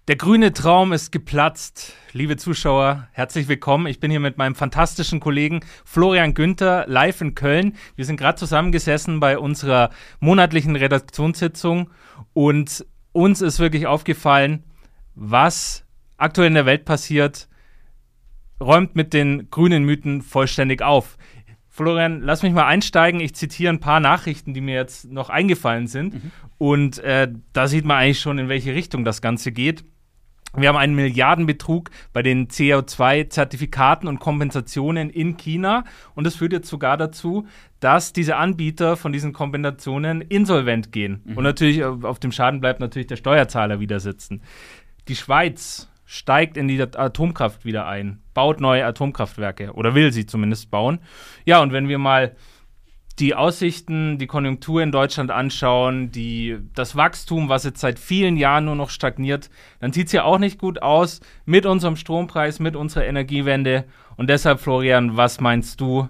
Der grüne Traum ist geplatzt. Liebe Zuschauer, herzlich willkommen. Ich bin hier mit meinem fantastischen Kollegen Florian Günther live in Köln. Wir sind gerade zusammengesessen bei unserer monatlichen Redaktionssitzung und uns ist wirklich aufgefallen, was aktuell in der Welt passiert, räumt mit den grünen Mythen vollständig auf. Florian, lass mich mal einsteigen. Ich zitiere ein paar Nachrichten, die mir jetzt noch eingefallen sind. Und da sieht man eigentlich schon, in welche Richtung das Ganze geht. Wir haben einen Milliardenbetrug bei den CO2-Zertifikaten und Kompensationen in China. Und das führt jetzt sogar dazu, dass diese Anbieter von diesen Kompensationen insolvent gehen. Und natürlich auf dem Schaden bleibt natürlich der Steuerzahler wieder sitzen. Die Schweiz steigt in die Atomkraft wieder ein, baut neue Atomkraftwerke oder will sie zumindest bauen. Ja, und wenn wir mal die Aussichten, die Konjunktur in Deutschland anschauen, das Wachstum, was jetzt seit vielen Jahren nur noch stagniert, dann sieht es ja auch nicht gut aus mit unserem Strompreis, mit unserer Energiewende. Und deshalb, Florian, was meinst du?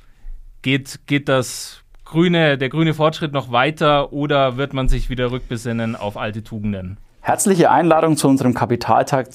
Geht der grüne Fortschritt noch weiter oder wird man sich wieder rückbesinnen auf alte Tugenden? Herzliche Einladung zu unserem Kapitaltag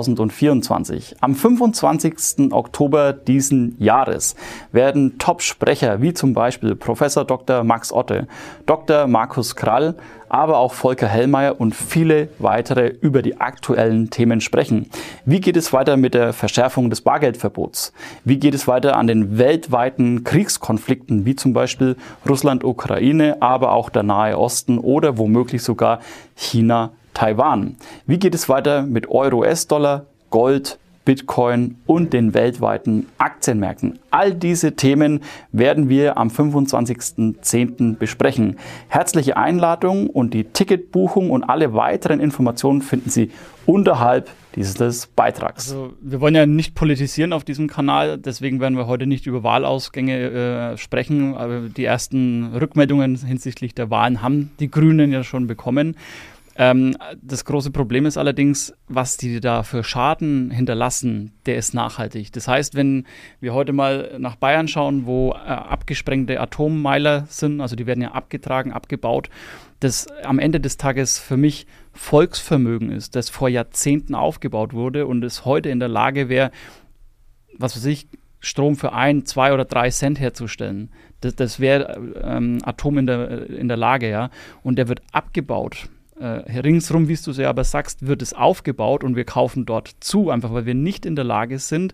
2024. Am 25. Oktober diesen Jahres werden Top-Sprecher wie zum Beispiel Professor Dr. Max Otte, Dr. Markus Krall, aber auch Volker Hellmeier und viele weitere über die aktuellen Themen sprechen. Wie geht es weiter mit der Verschärfung des Bargeldverbots? Wie geht es weiter an den weltweiten Kriegskonflikten wie zum Beispiel Russland-Ukraine, aber auch der Nahe Osten oder womöglich sogar China, Taiwan. Wie geht es weiter mit Euro, US-Dollar, Gold, Bitcoin und den weltweiten Aktienmärkten? All diese Themen werden wir am 25.10. besprechen. Herzliche Einladung und die Ticketbuchung und alle weiteren Informationen finden Sie unterhalb dieses Beitrags. Also wir wollen ja nicht politisieren auf diesem Kanal, deswegen werden wir heute nicht über Wahlausgänge sprechen. Aber die ersten Rückmeldungen hinsichtlich der Wahlen haben die Grünen ja schon bekommen. Das große Problem ist allerdings, was die da für Schaden hinterlassen, der ist nachhaltig. Das heißt, wenn wir heute mal nach Bayern schauen, wo abgesprengte Atommeiler sind, also die werden ja abgetragen, abgebaut, das am Ende des Tages für mich Volksvermögen ist, das vor Jahrzehnten aufgebaut wurde und es heute in der Lage wäre, was weiß ich, Strom für 1, 2 oder 3 Cent herzustellen. Das wäre Atom in der Lage, ja, und der wird abgebaut. Ringsrum, wie du es ja aber sagst, wird es aufgebaut und wir kaufen dort zu, einfach weil wir nicht in der Lage sind,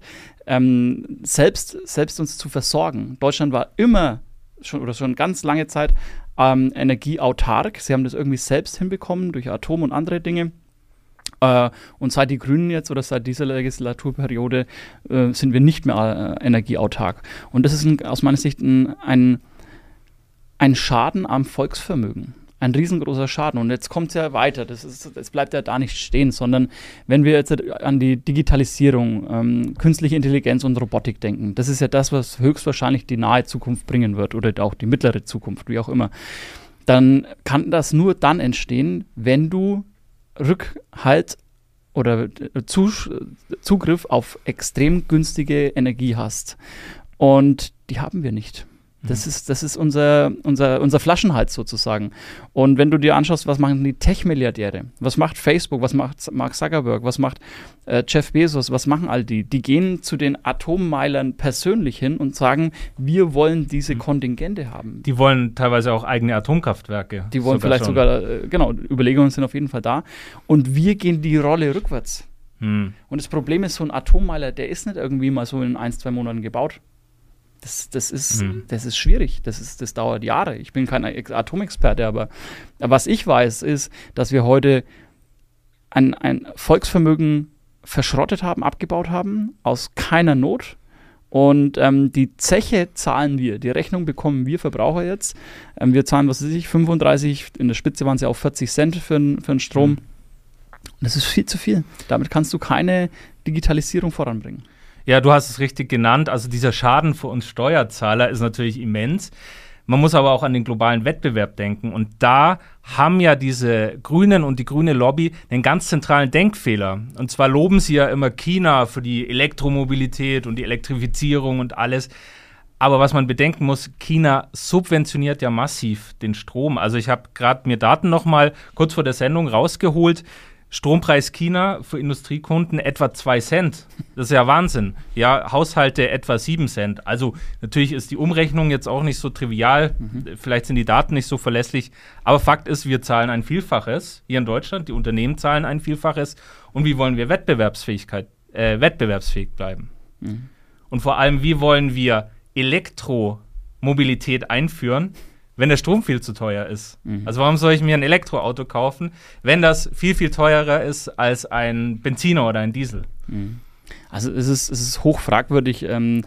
selbst uns zu versorgen. Deutschland war immer schon ganz lange Zeit energieautark. Sie haben das irgendwie selbst hinbekommen durch Atom und andere Dinge. Und seit die Grünen jetzt oder seit dieser Legislaturperiode sind wir nicht mehr energieautark. Und das ist aus meiner Sicht ein Schaden am Volksvermögen. Ein riesengroßer Schaden. Und jetzt kommt es ja weiter. Es bleibt ja da nicht stehen, sondern wenn wir jetzt an die Digitalisierung, künstliche Intelligenz und Robotik denken, das ist ja das, was höchstwahrscheinlich die nahe Zukunft bringen wird oder auch die mittlere Zukunft, wie auch immer, dann kann das nur dann entstehen, wenn du Rückhalt oder Zugriff auf extrem günstige Energie hast. Und die haben wir nicht. Das ist unser Flaschenhals sozusagen. Und wenn du dir anschaust, was machen die Tech-Milliardäre? Was macht Facebook? Was macht Mark Zuckerberg? Was macht Jeff Bezos? Was machen all die? Die gehen zu den Atommeilern persönlich hin und sagen, wir wollen diese Kontingente haben. Die wollen teilweise auch eigene Atomkraftwerke. Die wollen vielleicht sogar, Überlegungen sind auf jeden Fall da. Und wir gehen die Rolle rückwärts. Und das Problem ist, so ein Atommeiler, der ist nicht irgendwie mal so in 1-2 Monaten gebaut. Das ist schwierig. Das dauert Jahre. Ich bin kein Atomexperte, aber was ich weiß, ist, dass wir heute ein Volksvermögen verschrottet haben, abgebaut haben, aus keiner Not. Und die Zeche zahlen wir. Die Rechnung bekommen wir Verbraucher jetzt. Wir zahlen, 35, in der Spitze waren es ja auch 40 Cent für einen Strom. Das ist viel zu viel. Damit kannst du keine Digitalisierung voranbringen. Ja, du hast es richtig genannt. Also dieser Schaden für uns Steuerzahler ist natürlich immens. Man muss aber auch an den globalen Wettbewerb denken. Und da haben ja diese Grünen und die grüne Lobby einen ganz zentralen Denkfehler. Und zwar loben sie ja immer China für die Elektromobilität und die Elektrifizierung und alles. Aber was man bedenken muss, China subventioniert ja massiv den Strom. Also ich habe gerade mir Daten noch mal kurz vor der Sendung rausgeholt. Strompreis China für Industriekunden etwa 2 Cent. Das ist ja Wahnsinn. Ja, Haushalte etwa 7 Cent. Also natürlich ist die Umrechnung jetzt auch nicht so trivial. Vielleicht sind die Daten nicht so verlässlich. Aber Fakt ist, wir zahlen ein Vielfaches hier in Deutschland. Die Unternehmen zahlen ein Vielfaches. Und wie wollen wir wettbewerbsfähig bleiben? Und vor allem, wie wollen wir Elektromobilität einführen, wenn der Strom viel zu teuer ist? Also warum soll ich mir ein Elektroauto kaufen, wenn das viel, viel teurer ist als ein Benziner oder ein Diesel? Also es ist hoch fragwürdig. Wir haben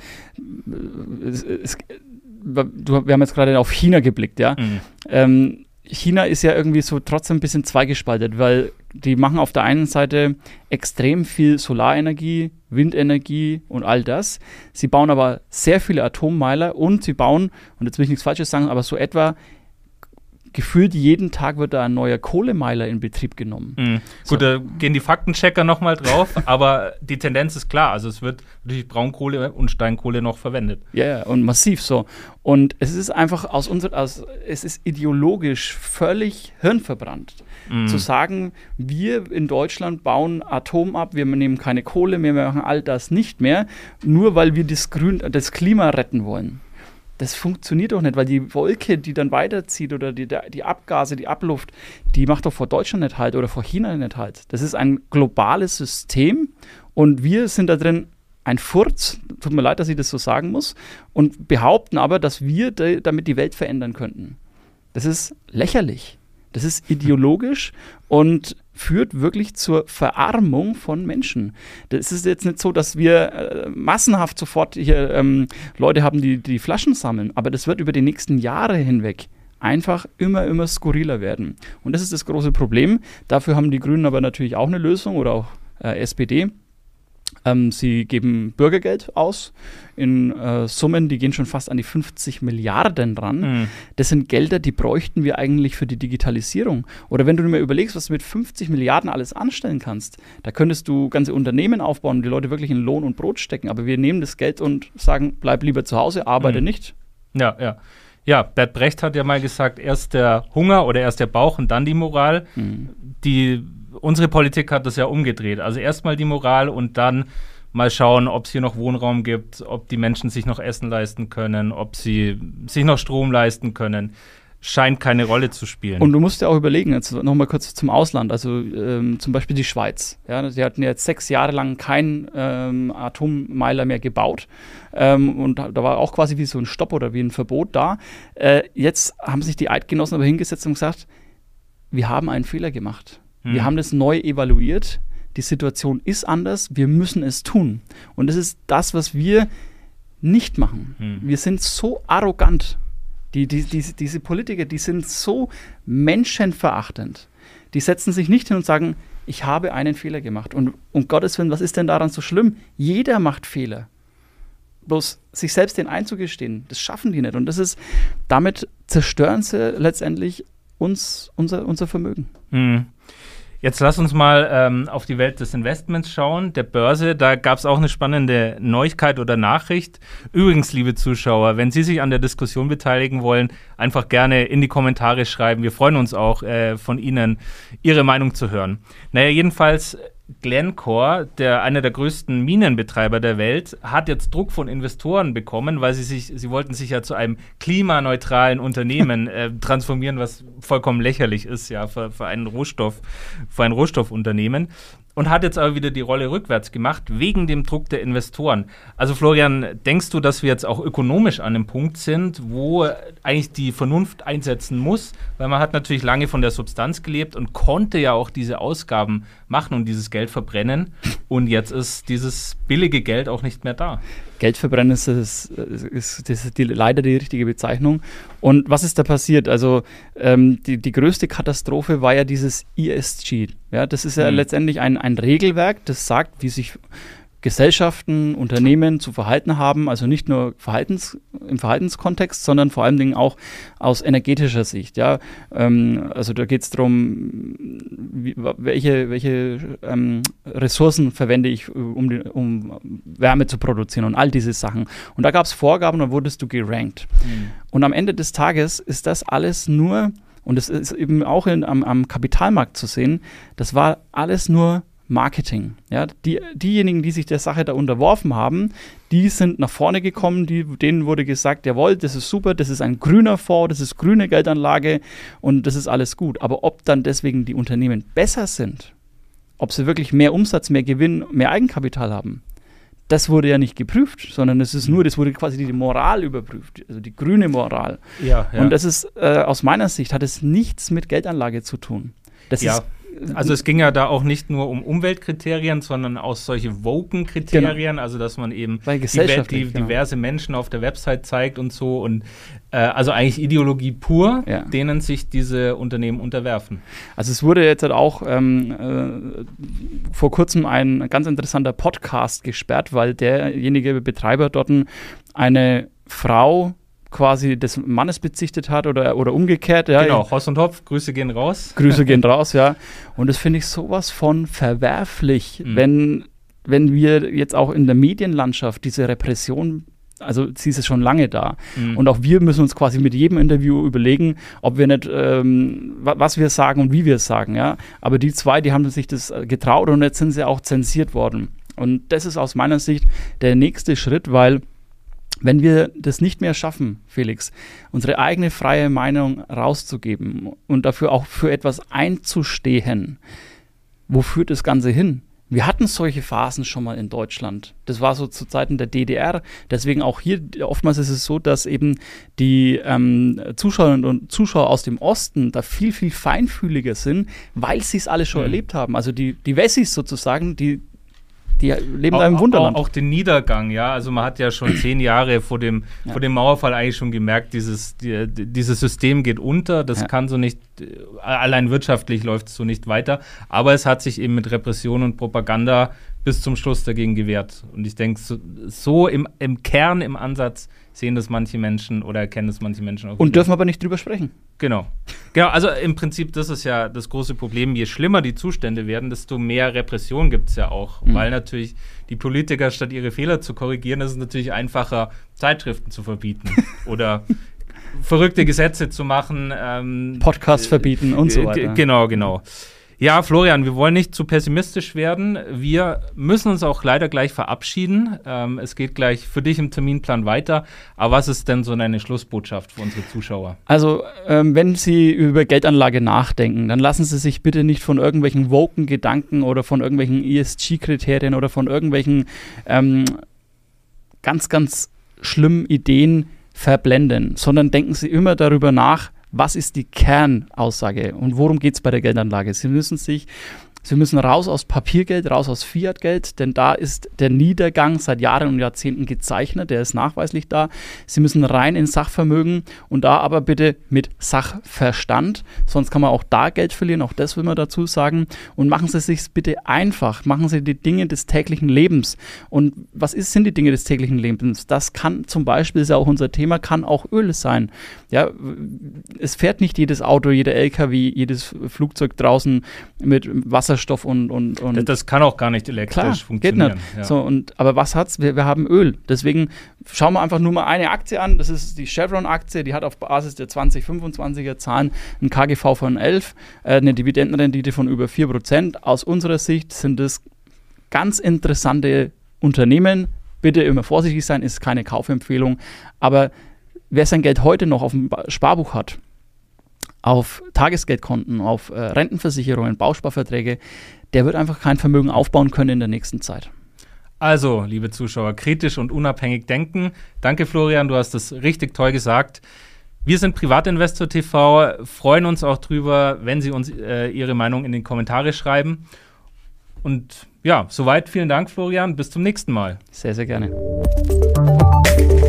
jetzt gerade auf China geblickt, ja. China ist ja irgendwie so trotzdem ein bisschen zweigespaltet, weil die machen auf der einen Seite extrem viel Solarenergie, Windenergie und all das. Sie bauen aber sehr viele Atommeiler und sie bauen, und jetzt will ich nichts Falsches sagen, aber so etwa gefühlt jeden Tag wird da ein neuer Kohlemeiler in Betrieb genommen. Gut, da gehen die Faktenchecker nochmal drauf, aber die Tendenz ist klar. Also es wird natürlich Braunkohle und Steinkohle noch verwendet. Ja, und massiv so. Und es ist einfach es ist ideologisch völlig hirnverbrannt. Zu sagen, wir in Deutschland bauen Atom ab, wir nehmen keine Kohle mehr, wir machen all das nicht mehr, nur weil wir das Klima retten wollen. Das funktioniert doch nicht, weil die Wolke, die dann weiterzieht oder die Abgase, die Abluft, die macht doch vor Deutschland nicht halt oder vor China nicht halt. Das ist ein globales System und wir sind da drin ein Furz, tut mir leid, dass ich das so sagen muss, und behaupten aber, dass wir damit die Welt verändern könnten. Das ist lächerlich. Das ist ideologisch und führt wirklich zur Verarmung von Menschen. Das ist jetzt nicht so, dass wir massenhaft sofort hier Leute haben, die Flaschen sammeln, aber das wird über die nächsten Jahre hinweg einfach immer skurriler werden. Und das ist das große Problem. Dafür haben die Grünen aber natürlich auch eine Lösung oder auch SPD. Sie geben Bürgergeld aus in Summen, die gehen schon fast an die 50 Milliarden ran. Das sind Gelder, die bräuchten wir eigentlich für die Digitalisierung. Oder wenn du dir mal überlegst, was du mit 50 Milliarden alles anstellen kannst, da könntest du ganze Unternehmen aufbauen und die Leute wirklich in Lohn und Brot stecken. Aber wir nehmen das Geld und sagen, bleib lieber zu Hause, arbeite nicht. Ja. Ja, Bert Brecht hat ja mal gesagt, erst der Hunger oder erst der Bauch und dann die Moral. Unsere Politik hat das ja umgedreht. Also erstmal die Moral und dann mal schauen, ob es hier noch Wohnraum gibt, ob die Menschen sich noch Essen leisten können, ob sie sich noch Strom leisten können. Scheint keine Rolle zu spielen. Und du musst dir auch überlegen, jetzt nochmal kurz zum Ausland, also zum Beispiel die Schweiz. Ja, die hatten jetzt 6 Jahre lang keinen Atommeiler mehr gebaut. Und da war auch quasi wie so ein Stopp oder wie ein Verbot da. Jetzt haben sich die Eidgenossen aber hingesetzt und gesagt, wir haben einen Fehler gemacht. Wir haben das neu evaluiert. Die Situation ist anders. Wir müssen es tun. Und das ist das, was wir nicht machen. Wir sind so arrogant. Diese Politiker, die sind so menschenverachtend. Die setzen sich nicht hin und sagen, ich habe einen Fehler gemacht. Und um Gottes Willen, was ist denn daran so schlimm? Jeder macht Fehler. Bloß sich selbst den einzugestehen, das schaffen die nicht. Und damit zerstören sie letztendlich unser Vermögen. Jetzt lass uns mal auf die Welt des Investments schauen, der Börse. Da gab es auch eine spannende Neuigkeit oder Nachricht. Übrigens, liebe Zuschauer, wenn Sie sich an der Diskussion beteiligen wollen, einfach gerne in die Kommentare schreiben. Wir freuen uns auch, von Ihnen Ihre Meinung zu hören. Naja, jedenfalls Glencore, einer der größten Minenbetreiber der Welt, hat jetzt Druck von Investoren bekommen, weil sie wollten sich ja zu einem klimaneutralen Unternehmen transformieren, was vollkommen lächerlich ist, ja, für ein Rohstoffunternehmen. Und hat jetzt aber wieder die Rolle rückwärts gemacht, wegen dem Druck der Investoren. Also Florian, denkst du, dass wir jetzt auch ökonomisch an einem Punkt sind, wo eigentlich die Vernunft einsetzen muss? Weil man hat natürlich lange von der Substanz gelebt und konnte ja auch diese Ausgaben machen und dieses Geld verbrennen. Und jetzt ist dieses billige Geld auch nicht mehr da. Geld verbrennen ist leider die richtige Bezeichnung. Und was ist da passiert? Also die größte Katastrophe war ja dieses ESG. Ja, das ist ja letztendlich ein Regelwerk, das sagt, wie sich Gesellschaften, Unternehmen zu verhalten haben, also nicht nur im Verhaltenskontext, sondern vor allen Dingen auch aus energetischer Sicht. Ja? Also da geht es darum, welche Ressourcen verwende ich, um Wärme zu produzieren und all diese Sachen. Und da gab es Vorgaben, da wurdest du gerankt. Und am Ende des Tages ist das alles nur, Und das ist eben auch am Kapitalmarkt zu sehen. Das war alles nur Marketing. Ja? Diejenigen, die sich der Sache da unterworfen haben, die sind nach vorne gekommen, denen wurde gesagt, jawohl, das ist super, das ist ein grüner Fonds, das ist grüne Geldanlage und das ist alles gut. Aber ob dann deswegen die Unternehmen besser sind, ob sie wirklich mehr Umsatz, mehr Gewinn, mehr Eigenkapital haben, das wurde ja nicht geprüft, sondern das wurde quasi die Moral überprüft, also die grüne Moral. Ja. Und das ist, aus meiner Sicht, hat es nichts mit Geldanlage zu tun. Also es ging ja da auch nicht nur um Umweltkriterien, sondern auch solche Woken-Kriterien, also dass man eben diverse Menschen auf der Website zeigt und so und also eigentlich Ideologie pur, denen sich diese Unternehmen unterwerfen. Also es wurde jetzt halt auch vor kurzem ein ganz interessanter Podcast gesperrt, weil derjenige Betreiber dort eine Frau quasi des Mannes bezichtet hat oder umgekehrt. Ja. Genau, Hoss und Hopf, Grüße gehen raus. Grüße gehen raus, ja. Und das finde ich sowas von verwerflich, wenn wir jetzt auch in der Medienlandschaft diese Repression, also sie ist schon lange da. Und auch wir müssen uns quasi mit jedem Interview überlegen, ob wir nicht, was wir sagen und wie wir es sagen. Ja. Aber die zwei, die haben sich das getraut und jetzt sind sie auch zensiert worden. Und das ist aus meiner Sicht der nächste Schritt, weil wenn wir das nicht mehr schaffen, Felix, unsere eigene freie Meinung rauszugeben und dafür auch für etwas einzustehen, wo führt das Ganze hin? Wir hatten solche Phasen schon mal in Deutschland. Das war so zu Zeiten der DDR. Deswegen auch hier, oftmals ist es so, dass eben die Zuschauerinnen und Zuschauer aus dem Osten da viel, viel feinfühliger sind, weil sie es alle schon erlebt haben. Also die Wessis sozusagen, die leben da im Wunderland. Auch den Niedergang, ja. Also man hat ja schon 10 Jahre vor dem Mauerfall eigentlich schon gemerkt, dieses System geht unter. Das kann so nicht, allein wirtschaftlich läuft es so nicht weiter. Aber es hat sich eben mit Repression und Propaganda bis zum Schluss dagegen gewehrt. Und ich denke, so im Kern, im Ansatz sehen das manche Menschen oder erkennen das manche Menschen auch. Und dürfen aber nicht drüber sprechen. Genau, also im Prinzip, das ist ja das große Problem. Je schlimmer die Zustände werden, desto mehr Repression gibt es ja auch. Weil natürlich die Politiker, statt ihre Fehler zu korrigieren, ist es natürlich einfacher, Zeitschriften zu verbieten oder verrückte Gesetze zu machen. Podcasts verbieten und so weiter. Genau. Ja, Florian, wir wollen nicht zu pessimistisch werden. Wir müssen uns auch leider gleich verabschieden. Es geht gleich für dich im Terminplan weiter. Aber was ist denn so deine Schlussbotschaft für unsere Zuschauer? Also, wenn Sie über Geldanlage nachdenken, dann lassen Sie sich bitte nicht von irgendwelchen woken Gedanken oder von irgendwelchen ESG-Kriterien oder von irgendwelchen ganz, ganz schlimmen Ideen verblenden, sondern denken Sie immer darüber nach, was ist die Kernaussage und worum geht es bei der Geldanlage? Sie müssen raus aus Papiergeld, raus aus Fiatgeld, denn da ist der Niedergang seit Jahren und Jahrzehnten gezeichnet, der ist nachweislich da. Sie müssen rein in Sachvermögen und da aber bitte mit Sachverstand, sonst kann man auch da Geld verlieren, auch das will man dazu sagen. Und machen Sie es sich bitte einfach, machen Sie die Dinge des täglichen Lebens. Und was sind die Dinge des täglichen Lebens? Das kann zum Beispiel, ist ja auch unser Thema, kann auch Öl sein. Ja, es fährt nicht jedes Auto, jeder LKW, jedes Flugzeug draußen mit Wasserstoff und das kann auch gar nicht elektrisch funktionieren. Geht nicht. Ja. So, aber was hat's? Wir haben Öl. Deswegen schauen wir einfach nur mal eine Aktie an. Das ist die Chevron-Aktie. Die hat auf Basis der 2025er Zahlen ein KGV von 11, eine Dividendenrendite von über 4%. Aus unserer Sicht sind das ganz interessante Unternehmen. Bitte immer vorsichtig sein, ist keine Kaufempfehlung. Aber wer sein Geld heute noch auf dem Sparbuch hat, auf Tagesgeldkonten, auf Rentenversicherungen, Bausparverträge, der wird einfach kein Vermögen aufbauen können in der nächsten Zeit. Also, liebe Zuschauer, kritisch und unabhängig denken. Danke, Florian, du hast das richtig toll gesagt. Wir sind Privatinvestor TV, freuen uns auch drüber, wenn Sie uns Ihre Meinung in den Kommentare schreiben. Und ja, soweit. Vielen Dank, Florian. Bis zum nächsten Mal. Sehr, sehr gerne.